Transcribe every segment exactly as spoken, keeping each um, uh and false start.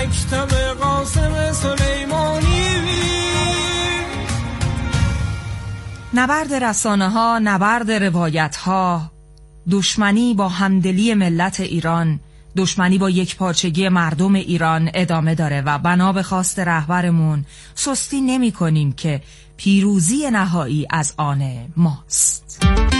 مکتب قاسم سلیمانی. نبرد رسانه ها، نبرد روایت ها، دشمنی با همدلی ملت ایران، دشمنی با یک پارچگی مردم ایران ادامه داره و بنا به خواست رهبرمون سستی نمی کنیم که پیروزی نهایی از آن ماست.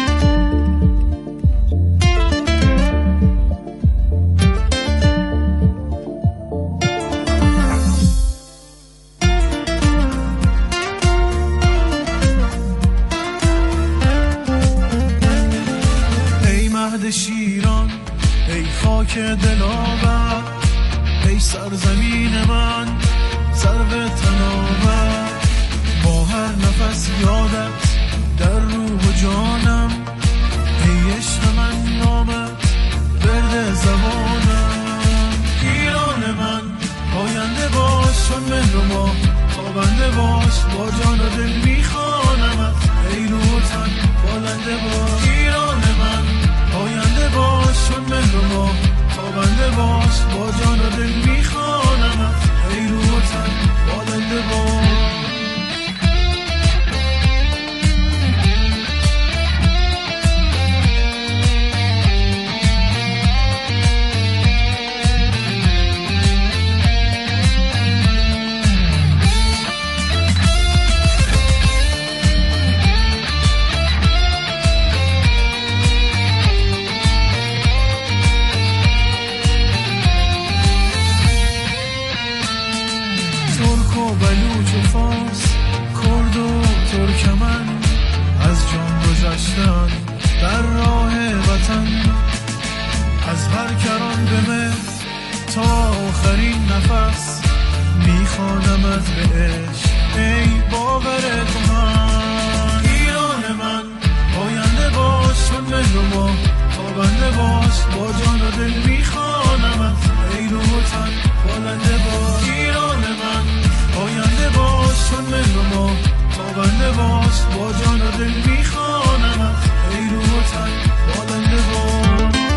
ای مهد شیران، ای خاک دلاور، ای سرزمین من، سرو تناور، با هر نفس یادت در روح و جانم، ای عشق من نامت برد زبانم. ایران من پاینده باش چون مهر و ماه، تابنده باش با جان و دل میخوانمت، ای روح و تن بالنده باش. ایران من پاینده باش چون مهر و ماه، تابنده باش با جان و دل میخوانمت، ای روح و تن بالنده باش. در راه وطن از هر کران به مهر تا آخرین نفس میخوانمت به عشق، ای باور تو من. ایران من پاینده باش چون مهر و ماه، تابنده باش با جان و دل میخوانمت، ای روح و تن بالنده باش. ایران من پاینده باش چون مهر و ماه، تابنده باش با جان و دل میخوانمت، ای روح و تن بالنده باش.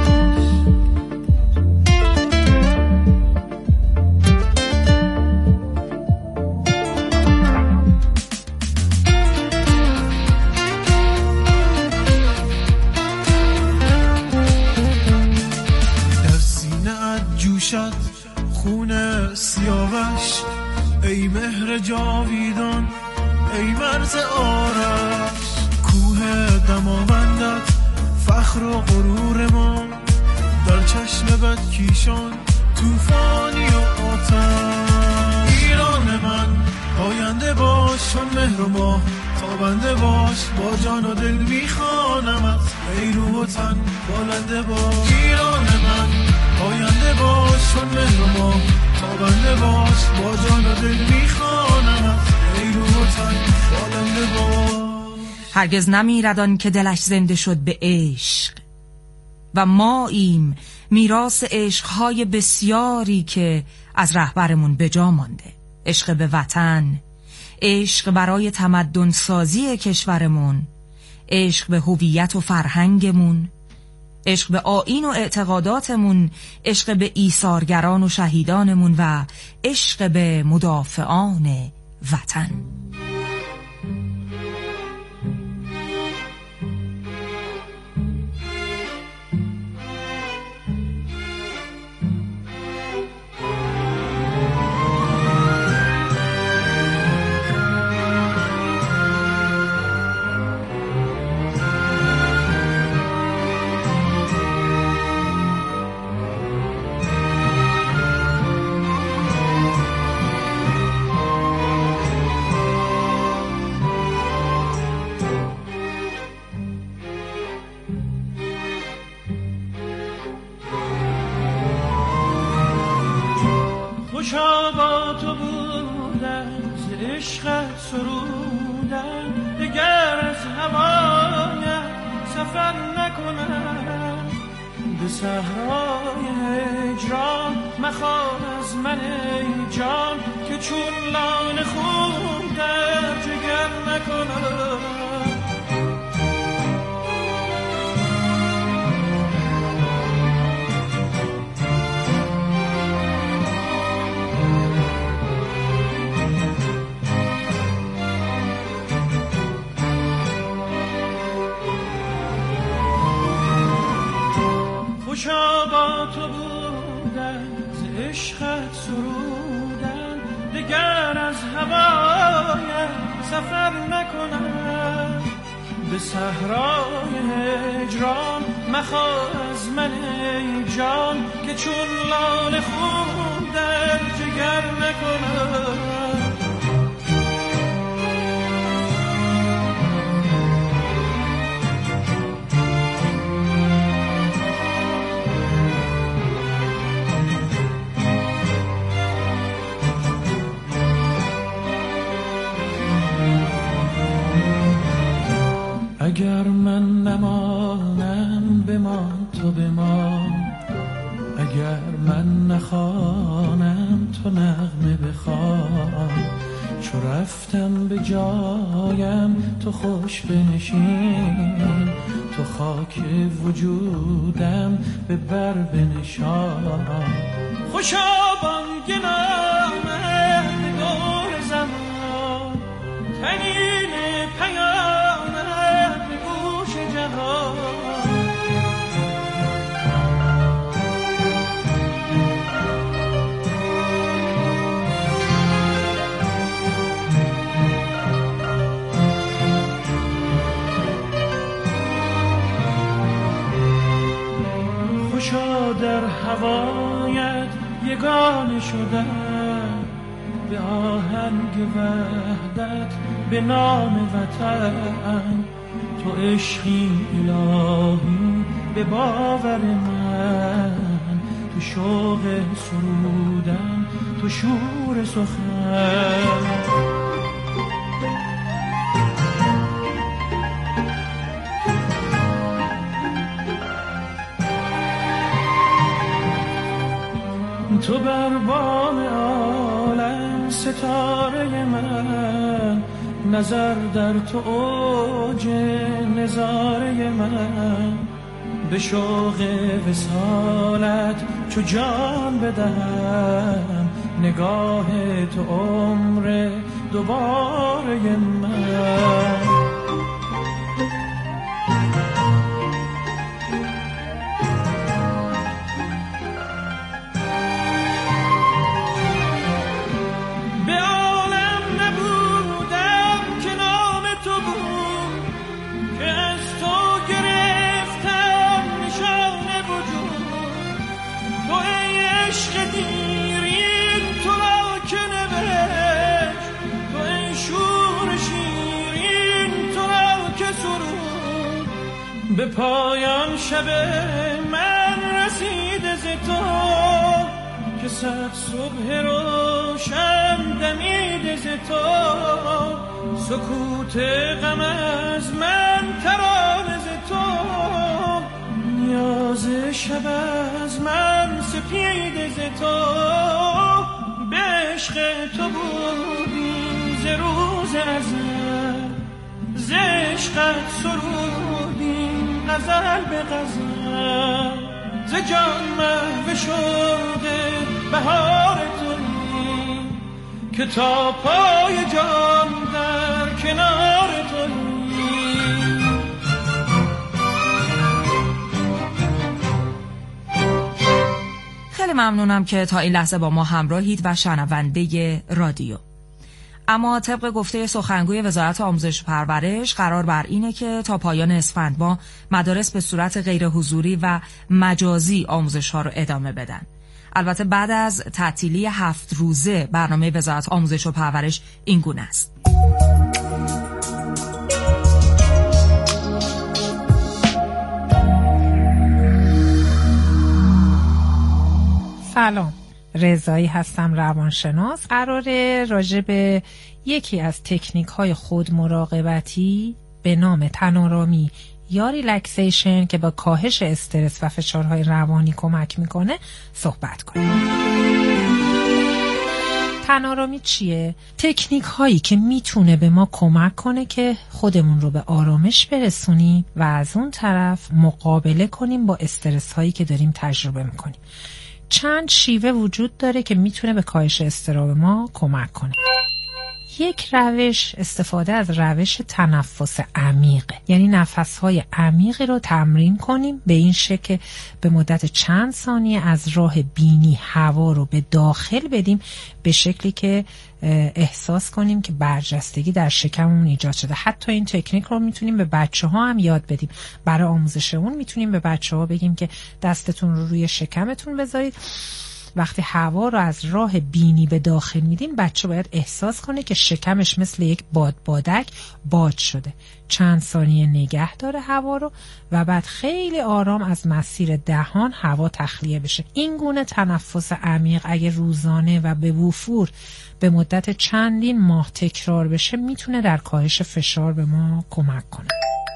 در سینه ات جوشد خون سیاوش، ای مهر جاویدان، ای مرز آرش، کوه دماوندت فخر و غرور ما، در چشم بدکیشان توفانی و آتش. ایران من پاینده باش چون مهر و ماه، تابنده باش با جان و دل میخوانمت، ای روح و تن بالنده باش. ایران من پاینده باش چون مهر و ماه، تابنده باش با جان و دل میخوانمت، ای روح و تن بالنده باش. هرگز نمیرد آن که دلش زنده شد به عشق و ماییم میراث عشقهای بسیاری که از رهبرمون به جا مانده. عشق به وطن، عشق برای تمدن سازی کشورمون، عشق به هویت و فرهنگمون، عشق به آیین و اعتقاداتمون، عشق به ایثارگران و شهیدانمون و عشق به مدافعان وطن. خوشا با تو بودن، ز عشقت سرودن، دگر از هوایت سفر نکنم. به صحرای هجران مخواه از من ای جان، که چون لاله خون در جگر نکنم. عشقت سرودن، دگر از هوایت سفر نکنم. به صحرای هجران مخواه از من ای جان، که چون لاله خون در جگر نکنم. اگر من نمانم بمان تو بمان، اگر من نخوانم تو نغمه بخوان. چو رفتم به جایم تو خوش بنشین، تو خاک وجودم به بر بنشان. خوشا بانگ نامه دور زمان، تنین پیامت به گوش جهان. خوشا در هوایت یگانه شدم، به آهنگ وحدت به نام وطن. تو عشقی الهی به باور من، تو شوق سرودن، تو شور سخن. تو بر بام عالم ستاره من، نظر در تو اوج نظاره من. به شوق وصالت چو جان بدهم، نگاه تو عمر دوباره من. به پایان شب من رسیده ز تو، که صد صبح روشن دمیده ز تو. سکوت غم از من ترانه ز تو، نیاز شب از من سپیده ز تو. به عشق تو بودی ز روز ازل، ز عشقت سرودیم غزل به غزل. ز جان محو شوق بهار تویی، که تا پای جان در کنار تویی. خیلی ممنونم که تا این لحظه با ما همراهید و شنونده رادیو. اما طبق گفته سخنگوی وزارت آموزش و پرورش، قرار بر اینه که تا پایان اسفند ماه مدارس به صورت غیر حضوری و مجازی آموزش ها رو ادامه بدن. البته بعد از تعطیلی هفت روزه برنامه وزارت آموزش و پرورش این گونه است. سلام، رضایی هستم، روانشناس. قراره راجع به یکی از تکنیک های خود مراقبتی به نام تن‌آرامی یا ریلکسیشن که با کاهش استرس و فشارهای روانی کمک میکنه صحبت کنیم. تن‌آرامی چیه؟ تکنیک هایی که میتونه به ما کمک کنه که خودمون رو به آرامش برسونیم و از اون طرف مقابله کنیم با استرس هایی که داریم تجربه میکنیم. چند شیوه وجود داره که میتونه به کاهش اضطراب ما کمک کنه. یک روش استفاده از روش تنفس عمیق، یعنی نفسهای عمیقی رو تمرین کنیم به این شکل به مدت چند ثانیه از راه بینی هوا رو به داخل بدیم به شکلی که احساس کنیم که برجستگی در شکممون ایجاد شده. حتی این تکنیک رو میتونیم به بچه ها هم یاد بدیم. برای آموزش اون میتونیم به بچه ها بگیم که دستتون رو روی شکمتون بذارید، وقتی هوا رو از راه بینی به داخل میدین بچه باید احساس کنه که شکمش مثل یک باد بادک باد شده. چند ثانیه نگه داره هوا رو و بعد خیلی آرام از مسیر دهان هوا تخلیه بشه. این گونه تنفس عمیق اگه روزانه و به وفور به مدت چندین ماه تکرار بشه میتونه در کاهش فشار به ما کمک کنه.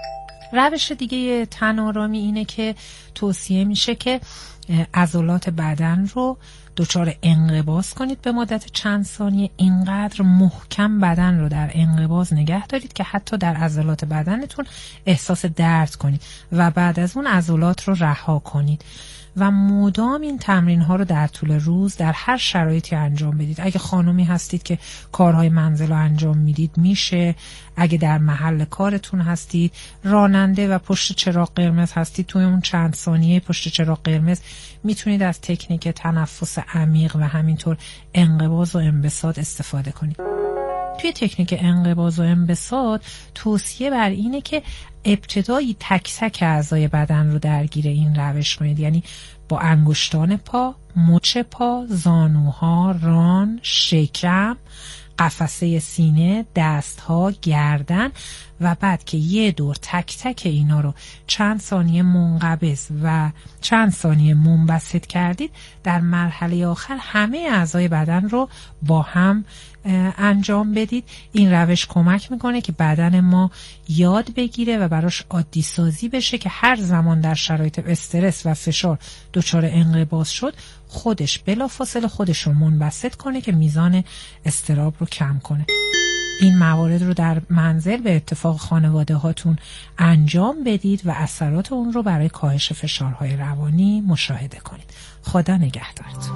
روش دیگه تن آرامی اینه که توصیه میشه که عضلات بدن رو دچار انقباض کنید به مدت چند ثانیه. اینقدر محکم بدن رو در انقباض نگه دارید که حتی در عضلات بدنتون احساس درد کنید و بعد از اون عضلات رو رها کنید و مدام این تمرین ها رو در طول روز در هر شرایطی انجام بدید. اگه خانومی هستید که کارهای منزل رو انجام میدید میشه، اگه در محل کارتون هستید، راننده و پشت چراغ قرمز هستید، توی اون چند ثانیه پشت چراغ قرمز میتونید از تکنیک تنفس عمیق و همینطور انقباض و انبساط استفاده کنید. توی تکنیک انقباض و انبساط توصیه بر اینه که ابتدایی تک تک اعضای بدن رو درگیر این روش کنید، یعنی با انگشتان پا، مچ پا، زانوها، ران، شکم، قفسه سینه، دستها، گردن و بعد که یه دور تک تک اینا رو چند ثانیه منقبض و چند ثانیه منبسط کردید، در مرحله آخر همه اعضای بدن رو با هم انجام بدید. این روش کمک میکنه که بدن ما یاد بگیره و براش عادی سازی بشه که هر زمان در شرایط استرس و فشار دچار انقباض شد خودش بلافاصله خودش رو منبسط کنه که میزان اضطراب رو کم کنه. این موارد رو در منزل به اتفاق خانواده هاتون انجام بدید و اثرات اون رو برای کاهش فشارهای روانی مشاهده کنید. خدا نگهدارتون.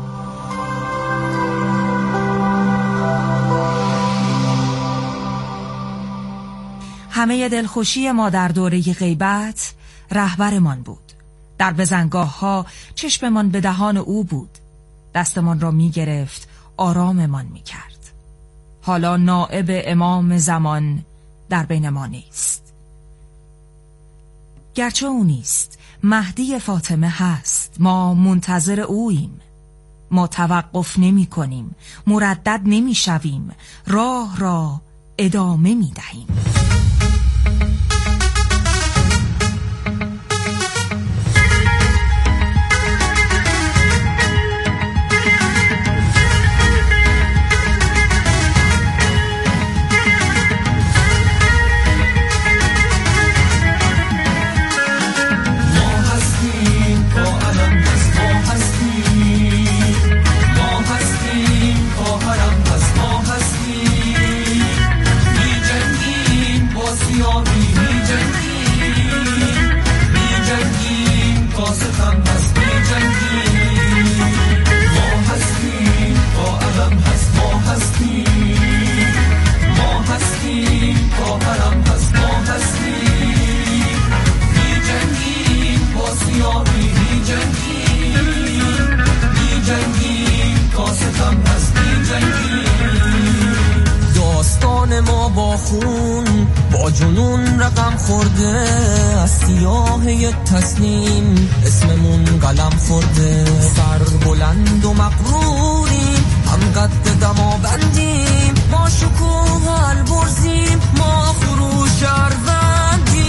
همه دلخوشی ما در دوره غیبت رهبرمان بود. در بزنگاه ها چشممان به دهان او بود. دستمان را می گرفت، آراممان می کرد. حالا نائب امام زمان در بین ما نیست. گرچه او نیست، مهدی فاطمه هست. ما منتظر اوییم. ما توقف نمی کنیم، مردد نمی شویم، راه را ادامه می دهیم. داستان ما با خون با جنون رقم خورده، از سیاهی تسلیم اسممون قلم خورده. سر بلند و مغروریم، هم قد دما بندیم، ما شکوه البرزیم، ما فروش اروندیم.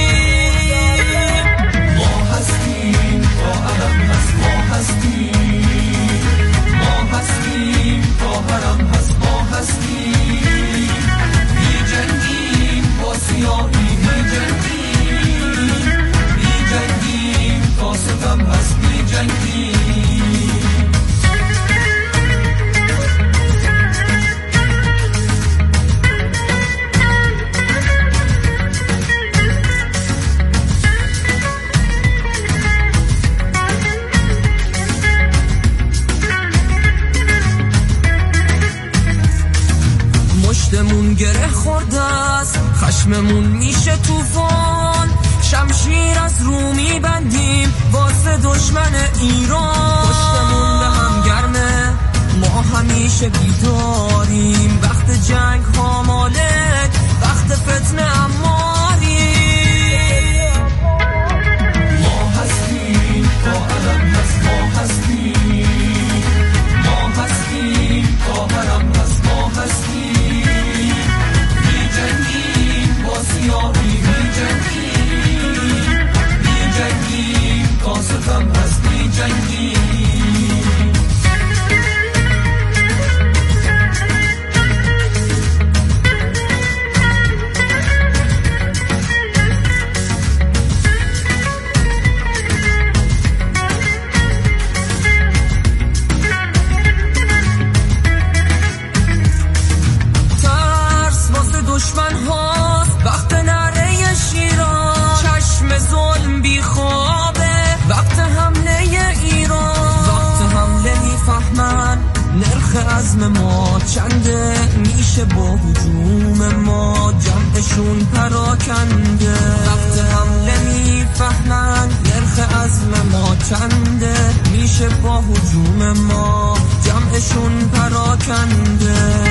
ما هستیم تا علم هست، ما هستیم، ما هستیم تا حرم هست، ما هستیم. بی جنگیم با سیاهی، بی جنگیم، بی جنگیم تا ستم هست، بی جنگیم. دلمون گره خورده است، خشممون میشه طوفان، شمشیر از رو میبندیم واسه دشمن ایران. پشتمون به هم گرمه، ما همیشه بیداریم، وقت جنگ ها مالک، وقت فتنه اماری. ما هستیم تا علم هست، ما هستیم، ما هستیم تا حرم هست، ما هستیم، می جنگیم با سیاهی، می جنگیم، می جنگیم تا ستم هست، می جنگیم. دشمن ها وقت نره شیران، چشم ظلم بی خوابه وقت حمله ایران، وقت حمله میفهمن نرخ عزم ما چنده، میشه با هجوم ما جمعشون پراکنده، وقت حمله میفهمن نرخ عزم ما چنده، میشه با هجوم ما جمعشون پراکنده.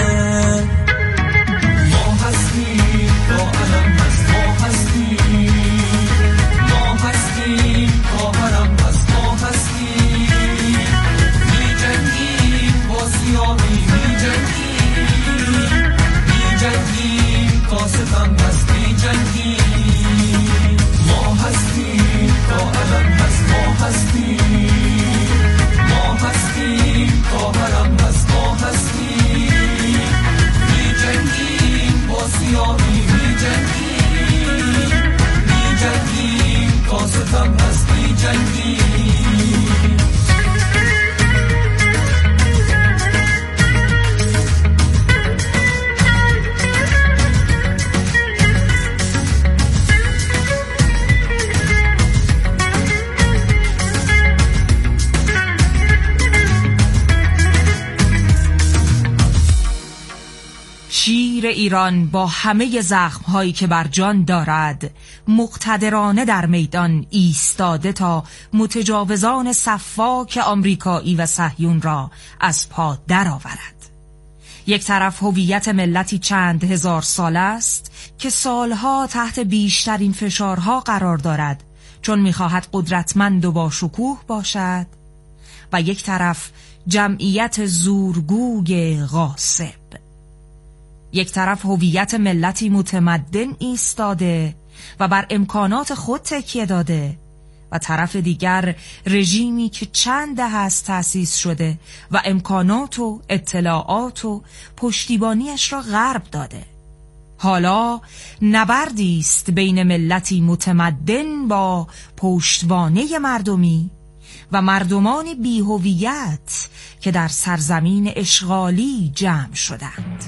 هستیم تا علم هست، ما هستیم، ما هستیم تا حرم هست، ما هستیم، می جنگیم با سیاهی، می جنگیم، می جنگیم تا ستم هست، می جنگیم. ما هستیم تا علم هست، ما هستیم، ما هستیم تا حرم هست، ما هستیم، می جنگیم با سیاهی، می جنگیم، می جنگیم تا ستم هست، می جنگیم. شیر ایران با همه زخم‌هایی که بر جان دارد مقتدرانه در میدان ایستاده تا متجاوزان صفاک آمریکایی و صهیون را از پا درآورد. یک طرف هویت ملتی چند هزار سال است که سالها تحت بیشترین فشارها قرار دارد چون می‌خواهد قدرتمند و با شکوه باشد، و یک طرف جمعیت زورگوی غاصب. یک طرف هویت ملتی متمدن ایستاده و بر امکانات خود تکیه داده، و طرف دیگر رژیمی که چند دهه است تأسیس شده و امکانات و اطلاعات و پشتیبانیش را غرب داده. حالا نبردی است بین ملتی متمدن با پشتوانه مردمی و مردمانی بی‌هویت که در سرزمین اشغالی جمع شدند.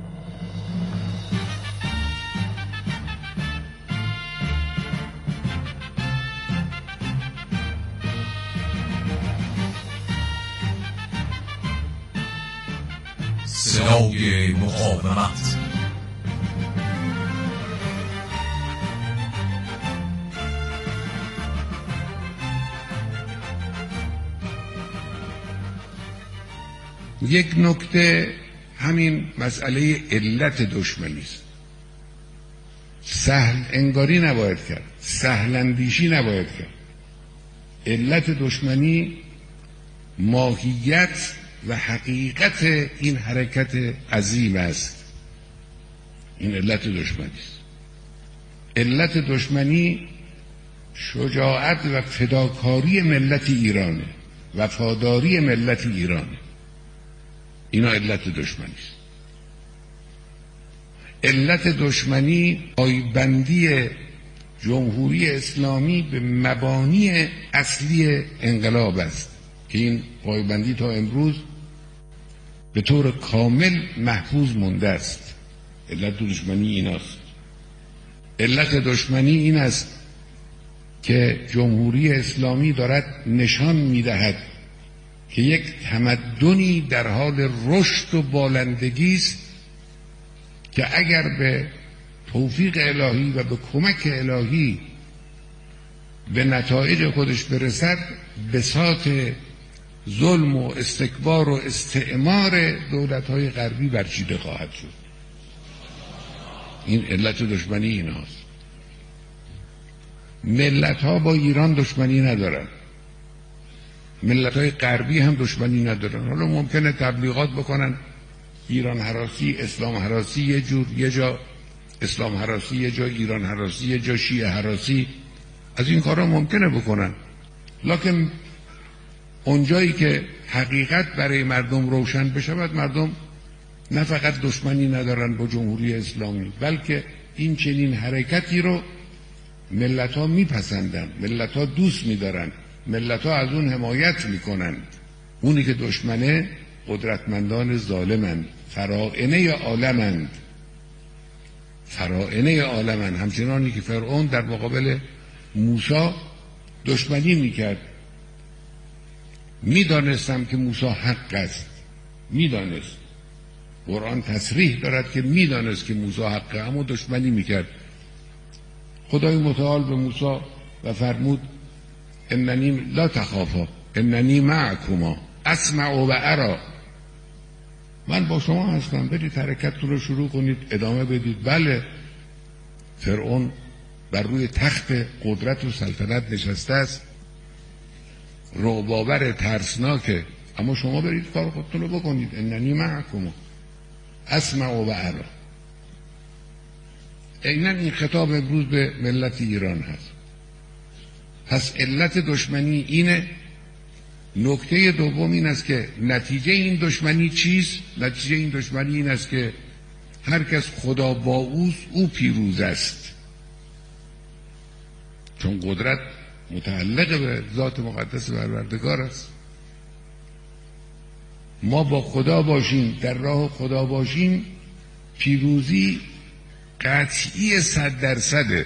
صدای مقاومت. یک نکته همین مسئله علت دشمنی است. سهل انگاری نباید کرد، سهل اندیشی نباید کرد. علت دشمنی ماهیت و حقیقت این حرکت عظیم است. این علت دشمنی است. علت دشمنی شجاعت و فداکاری ملت ایرانه، وفاداری ملت ایرانه. اینا علت دشمنی است. علت دشمنی پایبندی جمهوری اسلامی به مبانی اصلی انقلاب است که این پایبندی تا امروز به طور کامل محفوظ مونده است. علت دشمنی این است. علت دشمنی این است که جمهوری اسلامی دارد نشان می‌دهد که یک تمدنی در حال رشد و بالندگی است که اگر به توفیق الهی و به کمک الهی به نتایج خودش برسد، بساط ظلم و استکبار و استعمار دولت‌های غربی برچیده خواهد شد. این علت دشمنی ایناست. ملت‌ها با ایران دشمنی ندارن، ملت‌های غربی هم دشمنی ندارن. حالا ممکنه تبلیغات بکنن ایران هراسی، اسلام هراسی، یه جور یه جا اسلام هراسی، یه جا ایران هراسی، یه جا شیعه هراسی، از این کارا ممکنه بکنن، لکن اونجایی که حقیقت برای مردم روشن بشود، مردم نه فقط دشمنی ندارن با جمهوری اسلامی، بلکه این چنین حرکتی رو ملت ها میپسندن، ملت ها دوست میدارن، ملت ها از اون حمایت میکنن. اونی که دشمنه قدرتمندان ظالمند، فراعنه عالمند، فراعنه عالمند. همچنانی که فرعون در مقابل موسی دشمنی میکرد، میدانستم که موسی حق است، میدانست، قرآن تصریح دارد که میدانست که موسی حقه، اما دشمنی میکرد. خدای متعال به موسی و فرمود اننی لا تخافا اننی معکما اسمع و ارى، من با شما هستم، برید حرکتتون رو شروع کنید، ادامه بدید. بله، فرعون بر روی تخت قدرت و سلطنت نشسته است، رعب‌آور ترسناکه، اما شما برید کار خودتون رو بکنید. اننی معکما اسمع و ارى. عیناً این خطاب امروز به ملت ایران هست. پس علت دشمنی اینه. نکته دوم این است که نتیجه این دشمنی چیست؟ نتیجه این دشمنی این است که هر کس خدا با اوست، او پیروز است، چون قدرت متعلق به ذات مقدس پروردگار است. ما با خدا باشیم، در راه خدا باشیم، پیروزی قطعی صد درصده،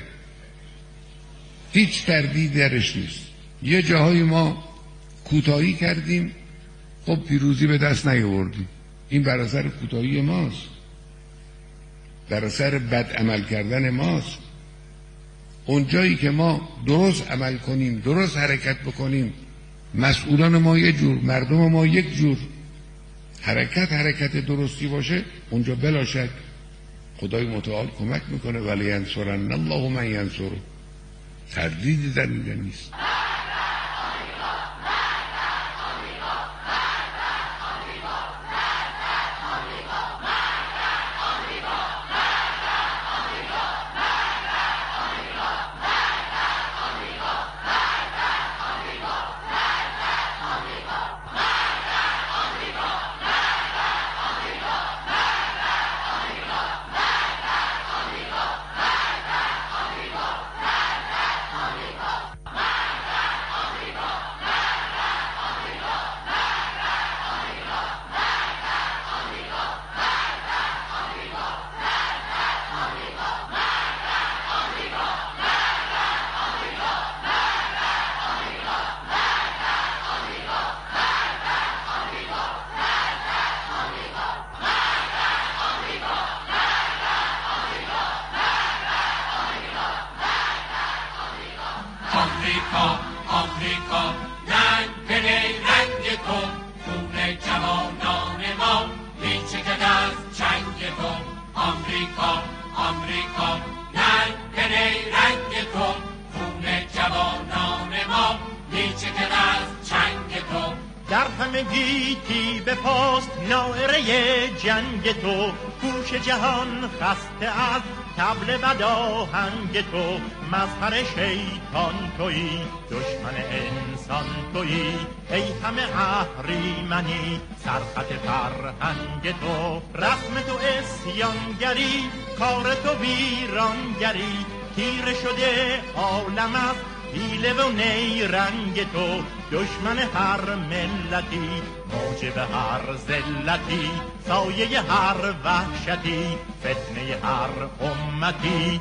هیچ تردید درش نیست. یه جاهای ما کوتاهی کردیم، خب پیروزی به دست نیاوردیم، این بر اثر کوتاهی ماست، بر اثر بد عمل کردن ماست. اون جایی که ما درست عمل کنیم، درست حرکت بکنیم، مسئولان ما یک جور، مردم ما یک جور، حرکت حرکت درستی باشه، اونجا بلا شک خدای متعال کمک میکنه. ولی ینصرن الله من ینصره، تردیدی در اینجا نیست. آمریکا آمریکا رنگ بده رنگ تو، خون جوانان ما میچکد از چنگ تو. آمریکا آمریکا رنگ بده رنگ تو، خون جوانان ما میچکد از چنگ تو. در همه گیتی به پاست ناعره جنگ تو، گوش جهان خسته از طبل بداهنگ تو. مظهر شیطان تویی، دشمن انسان تویی، ای همه اهریمنی سرخط فرهنگ تو. رسم تو اسیانگری، کار تو ویرانگری، تیره شده عالم از حیله و نیرنگ تو. دشمن هر ملتی، موجب هر ذلتی، سایه هر وحشتی، فتنه هر امتی.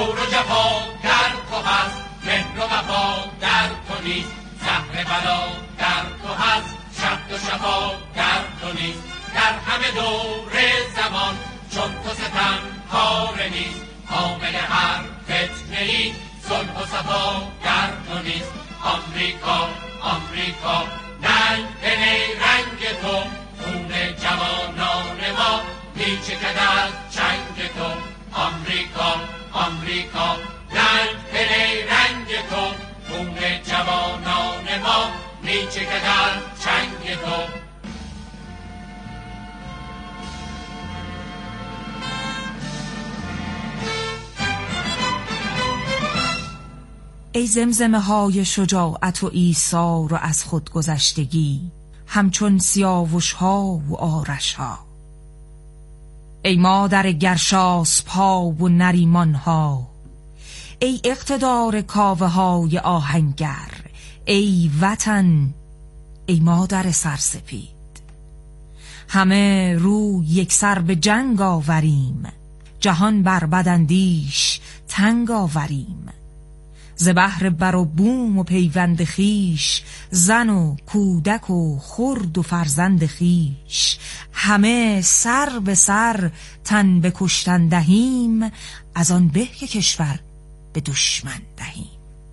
جور و جفا در تو هست، مهر و وفا در تو نیست، زهر بلا در تو هست، شهد و شفا در تو نیست. در همه دور زمان چون تو ستم کار نیست، حامل هر فتنه ای صلح و صفا در تو نیست. آمریکا آمریکا ننگ به رنگ تو، خون جوانان ما میچکد از چنگ تو. آمریکا آمریکا ننگ به رنگ تو، خون جوانان ما میچکد از چنگ تو. ای زمزمه های شجاعت و ایثار و از خود گذشتگی، همچون سیاوش ها و آرش ها. ای مادر گرشاسپا و نریمان ها، ای اقتدار کاوه های آهنگر، ای وطن، ای مادر سرسپید. همه رو یک سر به جنگ آوریم، جهان بر بداندیش تنگ آوریم. ز بهر بر و بوم و پیوند خیش، زن و کودک و خرد و فرزند خیش. همه سر به سر تن به کشتن دهیم، از آن به که کشور به دشمن دهیم.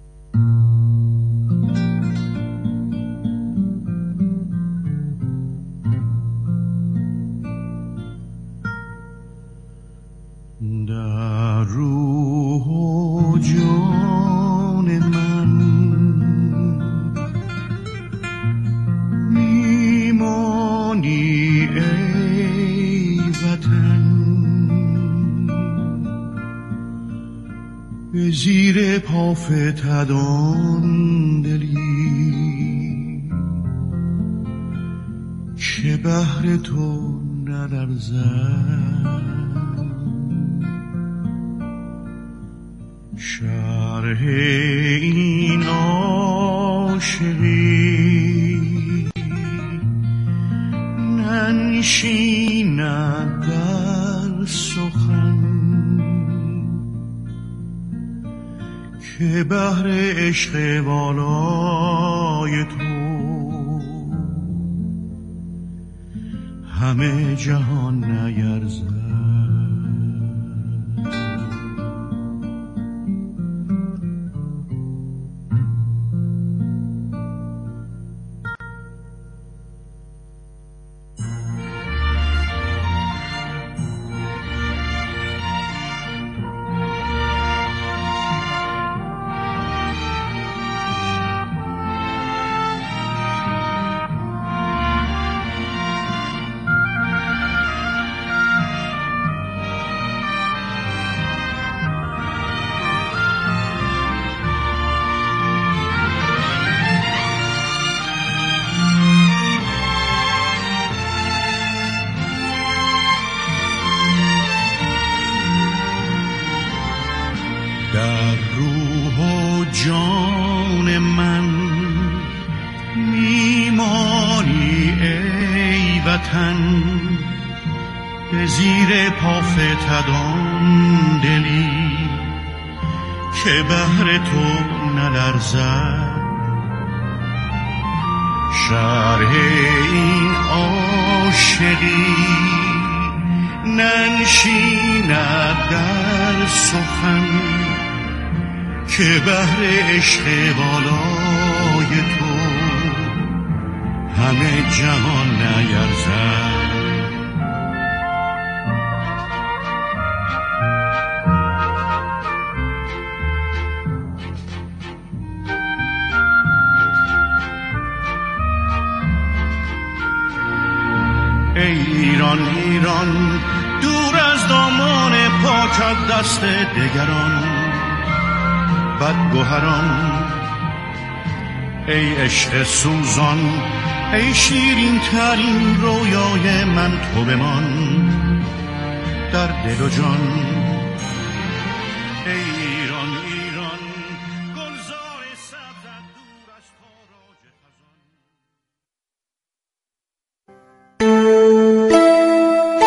در روح و جان من میمانی ای وطن، به زیر پا فتدان دلی که بهر تو نلرزد. شرح این عاشقی ننشیند در سخن، که بهر عشق والای تو همه جهان نیرزد. در روح و جان من میمانی ای وطن، به زیر پا فتدان دلی که بهر تو نلرزد. شرح این عاشقی ننشیند در سخن، که بهر عشق بالای تو همه جهان نیرزد. ای ایران ایران دور از دامان پاکت دست دگران بدگوهران، ای عشق سوزان ای شیرین ترین رویای من تو بمان در دل و جان.